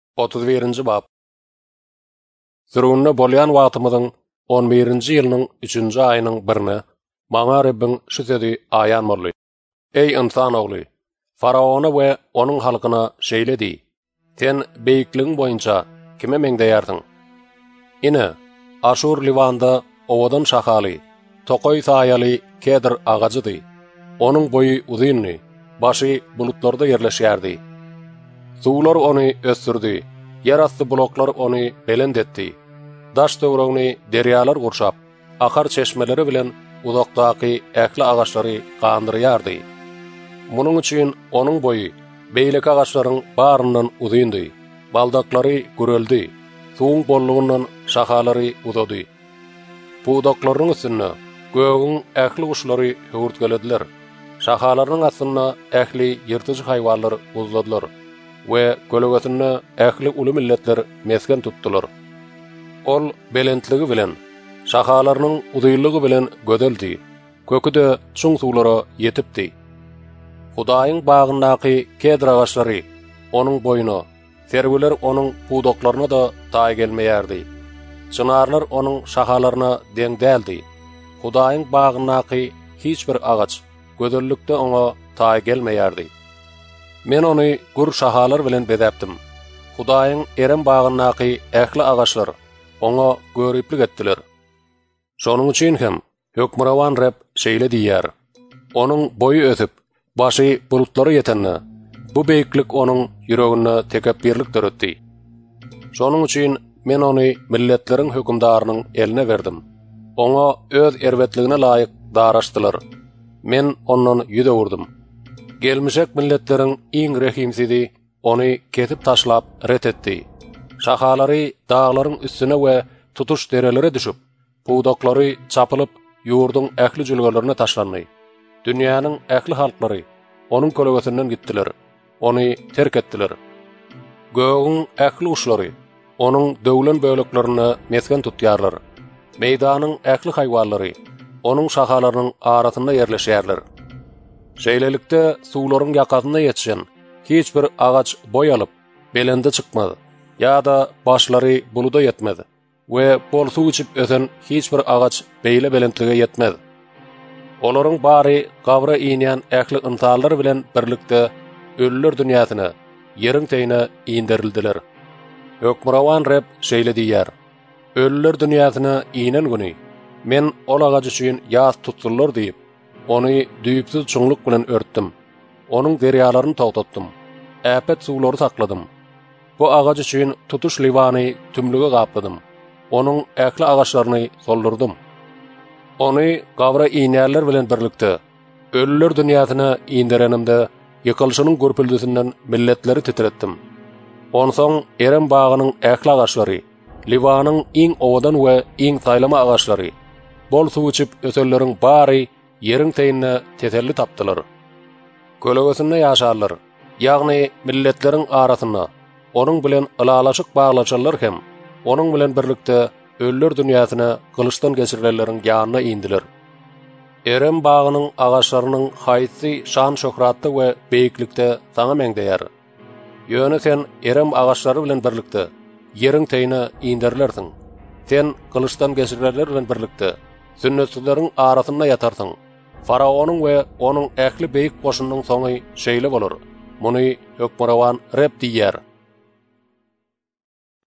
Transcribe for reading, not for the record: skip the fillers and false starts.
31-nji bab. Zürünne bolýan wagtymyzyň 11-nji ýylynyň 3-nji aýynyň birine maňa Rabbiň şu sözi aýan boldy. Ey insan ogly, Faraona we onuň halkyna şeýle di: Sen beýikligiň boýunça kime meňdeýärsiň? Ine, Aşur Livanda owadan şahaly, tokoy saýaly Kedr agajydy. Onuň boýy uzunly, başy bulutlarda ýerleşýärdi. Suwlar ony ösdürdi, yer asty bloklar ony belend etdi. Daş töwregini derýalar gurşap, akar çeşmeleri bilen uzakdaky äkli agaçlary gandyrýardy. Munuň üçin onuň boýy beýlek agaçlaryň baryndan uzundy. Baldaklary güreldi, suwuň bollugundan şahalary uzady. Budaklaryň üstüne göğüň äkli guşlary höwürtgelediler. Şahalaryň astyna äkli ýyrtyjy haýwanlar uzladylar we gölegesine äkli uly milletler mesken tutdular. Ol belentligi bilen, şahalarynyň uzylygy bilen gödeldi. Köküde çuň suwlara ýetipdi. Hudaýyň bagyndaky Kedr agaçlary onuň boýuna, serweler onuň budaklaryna da taý gelmeýärdi. Çynarlar onuň şahalaryna deň däldi. Hudaýyň bagyndaky hiç bir agaç gözellikde ona taý gelmeýärdi. Men ony gur şahalar bilen bedäpdim. Hudaýyň erem bagyndaky äkli agaçlar ona görüplik etdiler. Şonuň üçin hem hökmürawan Rab şeýle diýär: Onuň boýy ösüp, başy bulutlara ýetenne, bu beýiklik onuň ýüregine tekebbirlik döretdi. Şonuň üçin men ony milletleriň hökümdarynyň eline berdim. Ona öz erwetligine laýyk daraşdylar. Men ondan ýüze urdum. Gelmişek milletleriň iň rehimsidi ony ketip taşlap ret etdi. Şahalary dağlaryň üstüne we tutuş derelere düşüp, budaklary çapylyp ýurduň äkli jülgelerine taşlandy. Dünýäniň äkli halklary onuň kölegesinden gitdiler, ony terk etdiler. Göğüň äkli uşlary onuň döwlen böleklerini mesken tutýarlar. Meýdanyň äkli haýwanlary onuň şahalarynyň arasynda ýerleşýärler. Şeýlelikde suwlaryň ýakasyna ýetişen hiç bir agaç boy alyp belende çykmady, ýa-da başlary buluda ýetmedi we bol suw içip ösen hiç bir agaç beýle belentlige ýetmedi. Olaryň bary gabra iňän äkli ynsallar bilen birlikde ölüler dünýäsine, ýeriň teýine iňdirildiler. Hökmürawan Rab şeýle diýär: Ölüler dünýäsine iňen güni men ol agaç üçin ýaz tutdular diýip, ony düýpsiz çuňluk bilen örtdim. Onuň derýalaryny togtatdym. Äpet suwlary sakladym. Bu agaç üçin tutuş Livany tümlüge gapladym. Onuň äkli agaçlaryny soldurdym. Ony gawra iňärler bilen birlikde ölüler dünýäsine iňdirenimde ýykylşynyň görpüldüsinden milletleri titretdim. Onsoň erem bagynyň äkli agaçlary, Livanyň iň owadan we iň saýlama agaçlary, bol suw içip öselleriň bary ýeriň teýine teselli tapdylar. Kölegesinde ýaşarlar, ýagny milletleriň arasyna onuň bilen ılalaşyk baglaşarlar hem onuň bilen birlikde ölüler dünýäsine gylyçdan geçirileriň ýanyna indiler. Erem bagynyň agaçlarynyň haýsy şan şöhratda we beýiklikde saňa meňdeýär. Ýöne sen erem agaçlary bilen birlikde ýeriň teýine indirilерsiň. Sen gylyçdan geçiriler bilen birlikde sünnetsizleriň arasynda ýatarsyň. Faraonyň we onuň äkli beýik goşunyň soňy şeýle bolar. Muny hökmürawan Rab diýär: